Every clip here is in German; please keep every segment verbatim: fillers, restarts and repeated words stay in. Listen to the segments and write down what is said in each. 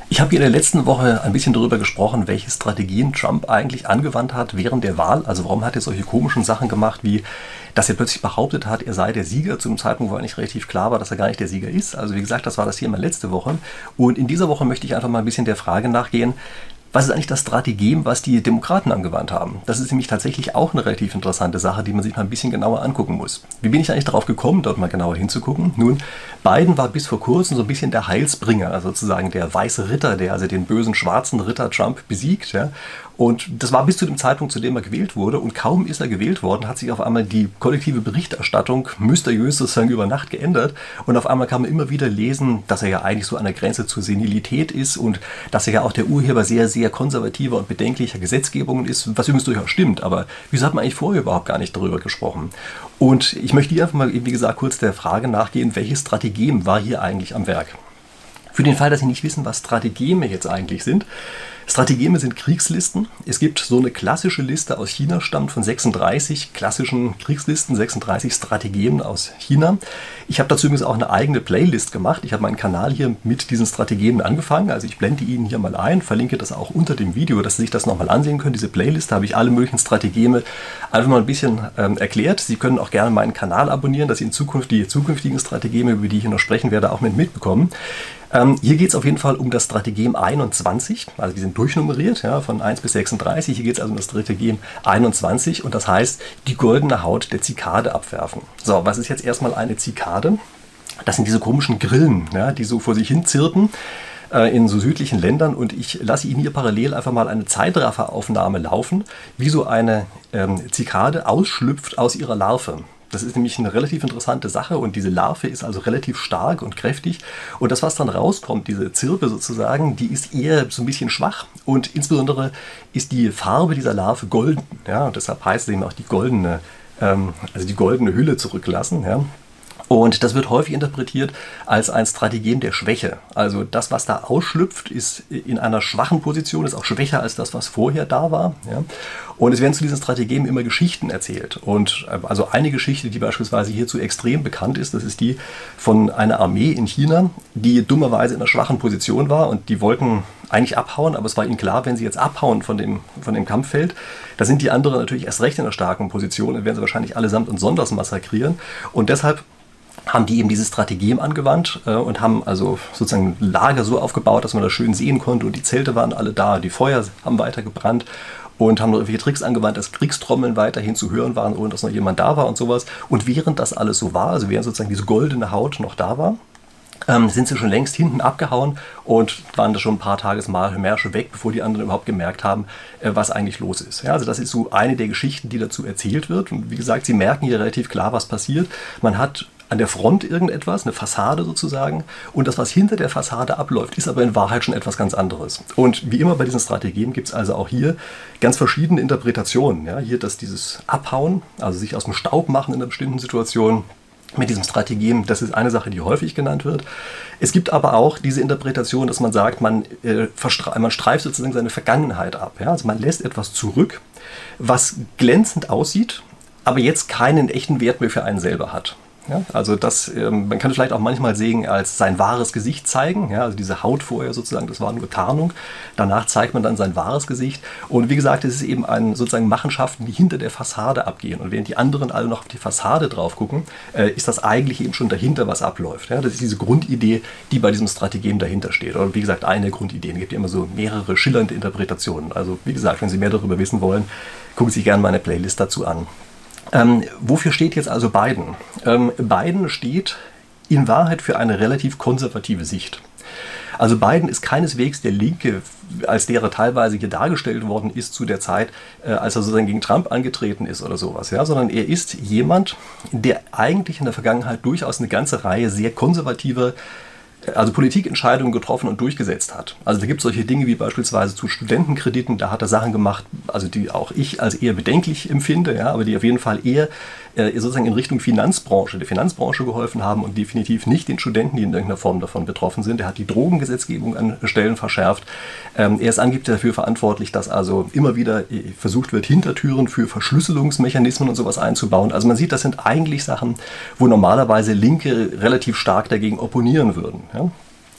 Ich habe hier in der letzten Woche ein bisschen darüber gesprochen, welche Strategien Trump eigentlich angewandt hat während der Wahl. Also warum hat er solche komischen Sachen gemacht, wie dass er plötzlich behauptet hat, er sei der Sieger, zu einem Zeitpunkt, wo eigentlich relativ klar war, dass er gar nicht der Sieger ist. Also wie gesagt, das war das Thema letzte Woche. Und in dieser Woche möchte ich einfach mal ein bisschen der Frage nachgehen, was ist eigentlich das Strategem, was die Demokraten angewandt haben? Das ist nämlich tatsächlich auch eine relativ interessante Sache, die man sich mal ein bisschen genauer angucken muss. Wie bin ich eigentlich darauf gekommen, dort mal genauer hinzugucken? Nun, Biden war bis vor kurzem so ein bisschen der Heilsbringer, also sozusagen der weiße Ritter, der also den bösen schwarzen Ritter Trump besiegt. Ja? Und das war bis zu dem Zeitpunkt, zu dem er gewählt wurde. Und kaum ist er gewählt worden, hat sich auf einmal die kollektive Berichterstattung mysteriös sozusagen über Nacht geändert. Und auf einmal kann man immer wieder lesen, dass er ja eigentlich so an der Grenze zur Senilität ist und dass er ja auch der Urheber sehr, sehr konservativer und bedenklicher Gesetzgebungen ist, was übrigens durchaus stimmt. Aber wieso hat man eigentlich vorher überhaupt gar nicht darüber gesprochen? Und ich möchte hier einfach mal, wie gesagt, kurz der Frage nachgehen, welches Strategem war hier eigentlich am Werk? Für den Fall, dass Sie nicht wissen, was Strategeme jetzt eigentlich sind. Strategeme sind Kriegslisten. Es gibt so eine klassische Liste aus China, stammt von sechsunddreißig klassischen Kriegslisten, sechsunddreißig Strategien aus China. Ich habe dazu übrigens auch eine eigene Playlist gemacht. Ich habe meinen Kanal hier mit diesen Strategien angefangen. Also ich blende Ihnen hier mal ein, verlinke das auch unter dem Video, dass Sie sich das nochmal ansehen können. Diese Playlist, da habe ich alle möglichen Strategeme einfach mal ein bisschen ähm, erklärt. Sie können auch gerne meinen Kanal abonnieren, dass Sie in Zukunft die zukünftigen Strategeme, über die ich hier noch sprechen werde, auch mit mitbekommen. Ähm, hier geht es auf jeden Fall um das Strategem einundzwanzig, also die sind durchnummeriert, ja, von eins bis sechsunddreißig. Hier geht es also um das Strategem einundzwanzig und das heißt, die goldene Haut der Zikade abwerfen. So, was ist jetzt erstmal eine Zikade? Das sind diese komischen Grillen, ja, die so vor sich hin zirpen äh, in so südlichen Ländern, und ich lasse Ihnen hier parallel einfach mal eine Zeitrafferaufnahme laufen, wie so eine ähm, Zikade ausschlüpft aus ihrer Larve. Das ist nämlich eine relativ interessante Sache, und diese Larve ist also relativ stark und kräftig, und das, was dann rauskommt, diese Zirpe sozusagen, die ist eher so ein bisschen schwach, und insbesondere ist die Farbe dieser Larve golden, ja, und deshalb heißt es eben auch die goldene, ähm, also die goldene Hülle zurücklassen, ja. Und das wird häufig interpretiert als ein Strategem der Schwäche. Also das, was da ausschlüpft, ist in einer schwachen Position, ist auch schwächer als das, was vorher da war. Ja? Und es werden zu diesen Strategem immer Geschichten erzählt. Und also eine Geschichte, die beispielsweise hierzu extrem bekannt ist, das ist die von einer Armee in China, die dummerweise in einer schwachen Position war, und die wollten eigentlich abhauen, aber es war ihnen klar, wenn sie jetzt abhauen von dem, von dem Kampffeld, da sind die anderen natürlich erst recht in einer starken Position, dann werden sie wahrscheinlich allesamt und sonders massakrieren. Und deshalb haben die eben dieses Strategem angewandt äh, und haben also sozusagen ein Lager so aufgebaut, dass man das schön sehen konnte, und die Zelte waren alle da, die Feuer haben weiter gebrannt, und haben noch irgendwelche Tricks angewandt, dass Kriegstrommeln weiterhin zu hören waren, ohne dass noch jemand da war und sowas. Und während das alles so war, also während sozusagen diese goldene Haut noch da war, ähm, sind sie schon längst hinten abgehauen und waren da schon ein paar Tagesmärsche weg, bevor die anderen überhaupt gemerkt haben, äh, was eigentlich los ist. Ja, also das ist so eine der Geschichten, die dazu erzählt wird. Und wie gesagt, sie merken hier relativ klar, was passiert. Man hat an der Front irgendetwas, eine Fassade sozusagen, und das, was hinter der Fassade abläuft, ist aber in Wahrheit schon etwas ganz anderes. Und wie immer bei diesen Strategien gibt es also auch hier ganz verschiedene Interpretationen. Ja, hier das dieses Abhauen, also sich aus dem Staub machen in einer bestimmten Situation, mit diesem Strategem, das ist eine Sache, die häufig genannt wird. Es gibt aber auch diese Interpretation, dass man sagt, man, äh, man streift sozusagen seine Vergangenheit ab. Ja? Also man lässt etwas zurück, was glänzend aussieht, aber jetzt keinen echten Wert mehr für einen selber hat. Ja, also das, ähm, man kann es vielleicht auch manchmal sehen als sein wahres Gesicht zeigen. Ja, also diese Haut vorher sozusagen, das war nur Tarnung. Danach zeigt man dann sein wahres Gesicht. Und wie gesagt, es ist eben ein, sozusagen Machenschaften, die hinter der Fassade abgehen. Und während die anderen alle noch auf die Fassade drauf gucken, äh, ist das eigentlich eben schon dahinter, was abläuft. Ja, das ist diese Grundidee, die bei diesem Strategem dahinter steht. Oder wie gesagt, eine der Grundideen. Es gibt ja immer so mehrere schillernde Interpretationen. Also wie gesagt, wenn Sie mehr darüber wissen wollen, gucken Sie sich gerne meine Playlist dazu an. Ähm, wofür steht jetzt also Biden? Ähm, Biden steht in Wahrheit für eine relativ konservative Sicht. Also Biden ist keineswegs der Linke, als der er teilweise hier dargestellt worden ist zu der Zeit, äh, als er sozusagen gegen Trump angetreten ist oder sowas, ja, sondern er ist jemand, der eigentlich in der Vergangenheit durchaus eine ganze Reihe sehr konservativer, also Politikentscheidungen getroffen und durchgesetzt hat. Also da gibt es solche Dinge wie beispielsweise zu Studentenkrediten, da hat er Sachen gemacht, also die auch ich als eher bedenklich empfinde, ja, aber die auf jeden Fall eher äh, sozusagen in Richtung Finanzbranche, der Finanzbranche geholfen haben und definitiv nicht den Studenten, die in irgendeiner Form davon betroffen sind. Er hat die Drogengesetzgebung an Stellen verschärft. Ähm, er ist angeblich dafür verantwortlich, dass also immer wieder äh, versucht wird, Hintertüren für Verschlüsselungsmechanismen und sowas einzubauen. Also man sieht, das sind eigentlich Sachen, wo normalerweise Linke relativ stark dagegen opponieren würden. Ja?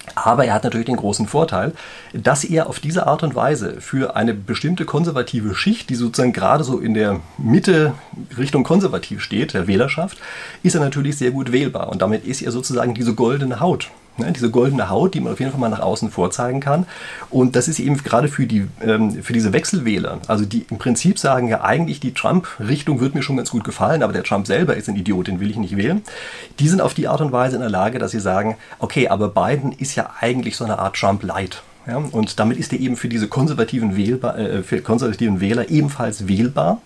Aber er hat natürlich den großen Vorteil, dass er auf diese Art und Weise für eine bestimmte konservative Schicht, die sozusagen gerade so in der Mitte Richtung konservativ steht, der Wählerschaft, ist er natürlich sehr gut wählbar. Und damit ist er sozusagen diese goldene Haut. Ne, diese goldene Haut, die man auf jeden Fall mal nach außen vorzeigen kann. Und das ist eben gerade für, die, ähm, für diese Wechselwähler, also die im Prinzip sagen, ja eigentlich die Trump-Richtung wird mir schon ganz gut gefallen, aber der Trump selber ist ein Idiot, den will ich nicht wählen. Die sind auf die Art und Weise in der Lage, dass sie sagen, okay, aber Biden ist ja eigentlich so eine Art Trump-Light. Ja, und damit ist er eben für diese konservativen, Wählbar, äh, für konservativen Wähler ebenfalls wählbar.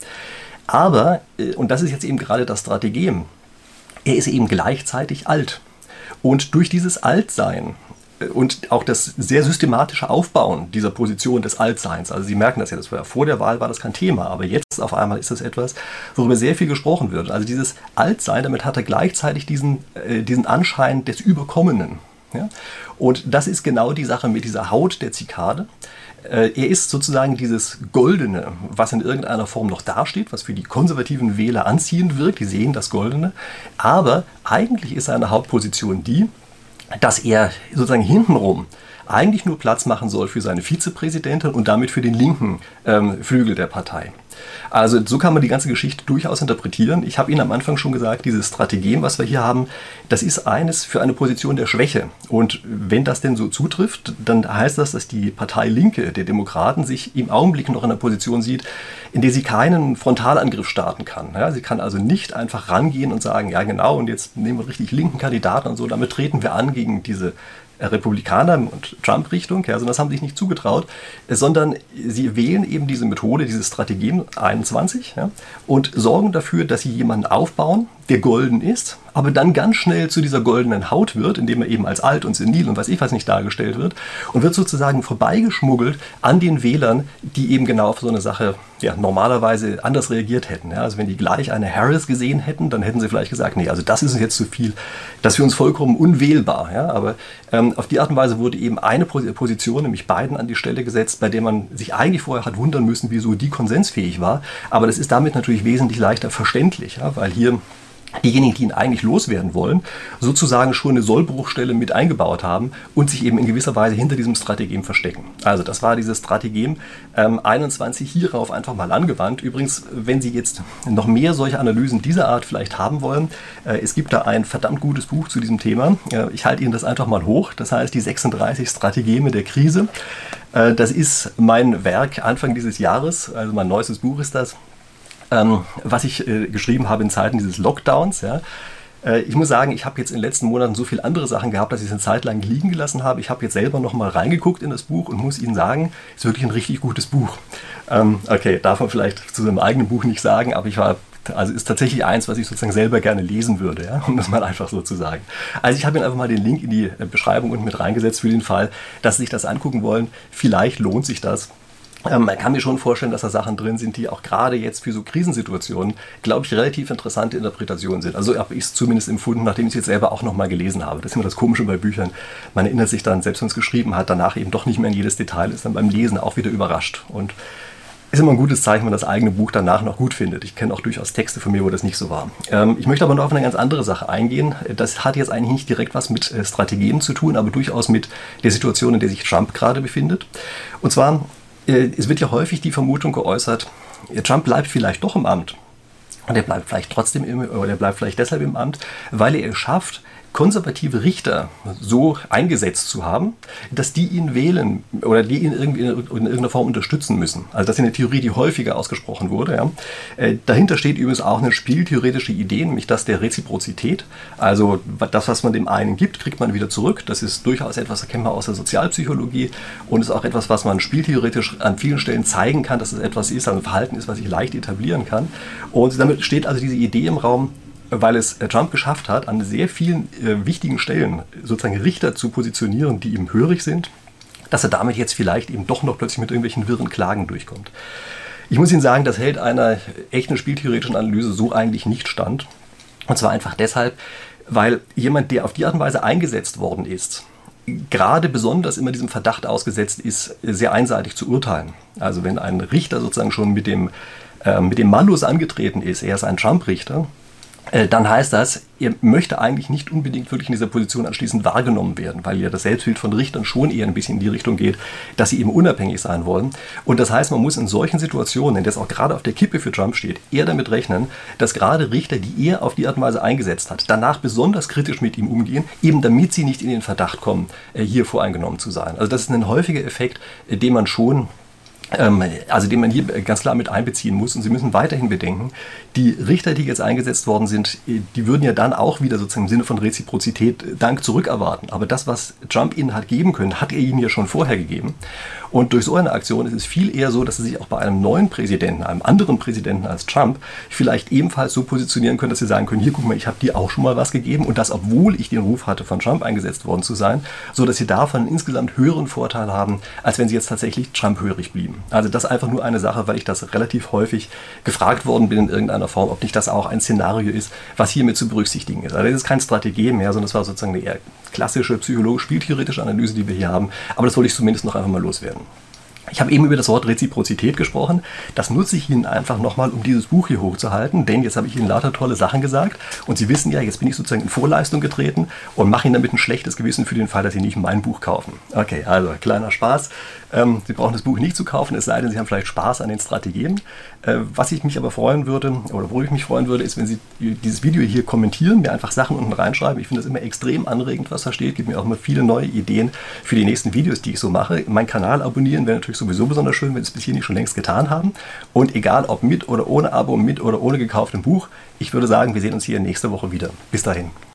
Aber, äh, und das ist jetzt eben gerade das Strategem, er ist eben gleichzeitig alt. Und durch dieses Altsein und auch das sehr systematische Aufbauen dieser Position des Altseins, also Sie merken das ja, das war, vor der Wahl war das kein Thema, aber jetzt auf einmal ist das etwas, worüber sehr viel gesprochen wird. Also dieses Altsein, damit hat er gleichzeitig diesen, äh, diesen Anschein des Überkommenen. Ja? Und das ist genau die Sache mit dieser Haut der Zikade. Er ist sozusagen dieses Goldene, was in irgendeiner Form noch dasteht, was für die konservativen Wähler anziehend wirkt. Die sehen das Goldene. Aber eigentlich ist seine Hauptposition die, dass er sozusagen hintenrum eigentlich nur Platz machen soll für seine Vizepräsidentin und damit für den linken ähm, Flügel der Partei. Also so kann man die ganze Geschichte durchaus interpretieren. Ich habe Ihnen am Anfang schon gesagt, dieses Strategem, was wir hier haben, das ist eines für eine Position der Schwäche. Und wenn das denn so zutrifft, dann heißt das, dass die Partei Linke der Demokraten sich im Augenblick noch in einer Position sieht, in der sie keinen Frontalangriff starten kann. Ja, sie kann also nicht einfach rangehen und sagen, ja genau, und jetzt nehmen wir richtig linken Kandidaten und so, damit treten wir an gegen diese Republikaner und Trump-Richtung, ja, also das haben sie sich nicht zugetraut, sondern sie wählen eben diese Methode, dieses Strategem einundzwanzig, ja, und sorgen dafür, dass sie jemanden aufbauen, der golden ist, aber dann ganz schnell zu dieser goldenen Haut wird, indem er eben als alt und senil und weiß ich was nicht dargestellt wird und wird sozusagen vorbeigeschmuggelt an den Wählern, die eben genau auf so eine Sache ja, normalerweise anders reagiert hätten. Ja, also wenn die gleich eine Harris gesehen hätten, dann hätten sie vielleicht gesagt, nee, also das ist uns jetzt zu viel, das ist für uns vollkommen unwählbar. Ja, aber ähm, auf die Art und Weise wurde eben eine Position, nämlich Biden, an die Stelle gesetzt, bei der man sich eigentlich vorher hat wundern müssen, wieso die konsensfähig war. Aber das ist damit natürlich wesentlich leichter verständlich, ja, weil hier diejenigen, die ihn eigentlich loswerden wollen, sozusagen schon eine Sollbruchstelle mit eingebaut haben und sich eben in gewisser Weise hinter diesem Strategem verstecken. Also das war dieses Strategem ähm, einundzwanzig hierauf einfach mal angewandt. Übrigens, wenn Sie jetzt noch mehr solche Analysen dieser Art vielleicht haben wollen, äh, es gibt da ein verdammt gutes Buch zu diesem Thema. Äh, ich halte Ihnen das einfach mal hoch. Das heißt, die sechsunddreißig Strategeme der Krise. Äh, das ist mein Werk Anfang dieses Jahres, also mein neuestes Buch ist das. Ähm, was ich äh, geschrieben habe in Zeiten dieses Lockdowns. Ja. Äh, ich muss sagen, ich habe jetzt in den letzten Monaten so viele andere Sachen gehabt, dass ich es eine Zeit lang liegen gelassen habe. Ich habe jetzt selber noch mal reingeguckt in das Buch und muss Ihnen sagen, es ist wirklich ein richtig gutes Buch. Ähm, okay, darf man vielleicht zu seinem eigenen Buch nicht sagen, aber ich war, also ist tatsächlich eins, was ich sozusagen selber gerne lesen würde, ja, um das mal einfach so zu sagen. Also ich habe Ihnen einfach mal den Link in die Beschreibung unten mit reingesetzt für den Fall, dass Sie sich das angucken wollen. Vielleicht lohnt sich das. Ähm, man kann mir schon vorstellen, dass da Sachen drin sind, die auch gerade jetzt für so Krisensituationen, glaube ich, relativ interessante Interpretationen sind. Also habe ich es zumindest empfunden, nachdem ich es jetzt selber auch nochmal gelesen habe. Das ist immer das Komische bei Büchern. Man erinnert sich dann, selbst wenn es geschrieben hat, danach eben doch nicht mehr an jedes Detail, ist dann beim Lesen auch wieder überrascht. Und ist immer ein gutes Zeichen, wenn man das eigene Buch danach noch gut findet. Ich kenne auch durchaus Texte von mir, wo das nicht so war. Ähm, ich möchte aber noch auf eine ganz andere Sache eingehen. Das hat jetzt eigentlich nicht direkt was mit äh, Strategien zu tun, aber durchaus mit der Situation, in der sich Trump gerade befindet. Und zwar, es wird ja häufig die Vermutung geäußert, Trump bleibt vielleicht doch im Amt. Und er bleibt vielleicht trotzdem im, oder er bleibt vielleicht deshalb im Amt, weil er es schafft, konservative Richter so eingesetzt zu haben, dass die ihn wählen oder die ihn irgendwie in irgendeiner Form unterstützen müssen. Also das ist eine Theorie, die häufiger ausgesprochen wurde. Ja. Äh, dahinter steht übrigens auch eine spieltheoretische Idee, nämlich das der Reziprozität. Also das, was man dem einen gibt, kriegt man wieder zurück. Das ist durchaus etwas, das kennt man aus der Sozialpsychologie und ist auch etwas, was man spieltheoretisch an vielen Stellen zeigen kann, dass es etwas ist, ein Verhalten ist, was sich leicht etablieren kann. Und damit steht also diese Idee im Raum, weil es Trump geschafft hat, an sehr vielen äh, wichtigen Stellen sozusagen Richter zu positionieren, die ihm hörig sind, dass er damit jetzt vielleicht eben doch noch plötzlich mit irgendwelchen wirren Klagen durchkommt. Ich muss Ihnen sagen, das hält einer echten spieltheoretischen Analyse so eigentlich nicht stand. Und zwar einfach deshalb, weil jemand, der auf die Art und Weise eingesetzt worden ist, gerade besonders immer diesem Verdacht ausgesetzt ist, sehr einseitig zu urteilen. Also wenn ein Richter sozusagen schon mit dem, äh, mit dem Malus angetreten ist, er ist ein Trump-Richter, dann heißt das, er möchte eigentlich nicht unbedingt wirklich in dieser Position anschließend wahrgenommen werden, weil ja das Selbstbild von Richtern schon eher ein bisschen in die Richtung geht, dass sie eben unabhängig sein wollen. Und das heißt, man muss in solchen Situationen, in der es auch gerade auf der Kippe für Trump steht, eher damit rechnen, dass gerade Richter, die er auf die Art und Weise eingesetzt hat, danach besonders kritisch mit ihm umgehen, eben damit sie nicht in den Verdacht kommen, hier voreingenommen zu sein. Also das ist ein häufiger Effekt, den man schon also den man hier ganz klar mit einbeziehen muss. Und Sie müssen weiterhin bedenken, die Richter, die jetzt eingesetzt worden sind, die würden ja dann auch wieder sozusagen im Sinne von Reziprozität Dank zurückerwarten. Aber das, was Trump ihnen hat geben können, hat er ihnen ja schon vorher gegeben. Und durch so eine Aktion ist es viel eher so, dass sie sich auch bei einem neuen Präsidenten, einem anderen Präsidenten als Trump, vielleicht ebenfalls so positionieren können, dass sie sagen können, hier, guck mal, ich habe dir auch schon mal was gegeben und das, obwohl ich den Ruf hatte, von Trump eingesetzt worden zu sein, so dass sie davon einen insgesamt höheren Vorteil haben, als wenn sie jetzt tatsächlich Trump-hörig blieben. Also das ist einfach nur eine Sache, weil ich das relativ häufig gefragt worden bin in irgendeiner Form, ob nicht das auch ein Szenario ist, was hiermit zu berücksichtigen ist. Also das ist kein Strategie mehr, sondern das war sozusagen eine eher klassische psychologisch-spieltheoretische Analyse, die wir hier haben. Aber das wollte ich zumindest noch einfach mal loswerden. Ich habe eben über das Wort Reziprozität gesprochen. Das nutze ich Ihnen einfach nochmal, um dieses Buch hier hochzuhalten, denn jetzt habe ich Ihnen lauter tolle Sachen gesagt und Sie wissen ja, jetzt bin ich sozusagen in Vorleistung getreten und mache Ihnen damit ein schlechtes Gewissen für den Fall, dass Sie nicht mein Buch kaufen. Okay, also kleiner Spaß. Ähm, Sie brauchen das Buch nicht zu kaufen, es sei denn, Sie haben vielleicht Spaß an den Strategien. Äh, was ich mich aber freuen würde, oder wo ich mich freuen würde, ist, wenn Sie dieses Video hier kommentieren, mir einfach Sachen unten reinschreiben. Ich finde das immer extrem anregend, was da steht. Gibt mir auch immer viele neue Ideen für die nächsten Videos, die ich so mache. Meinen Kanal abonnieren wäre natürlich sowieso besonders schön, wenn Sie es bis hier nicht schon längst getan haben. Und egal, ob mit oder ohne Abo, mit oder ohne gekauftem Buch, ich würde sagen, wir sehen uns hier nächste Woche wieder. Bis dahin.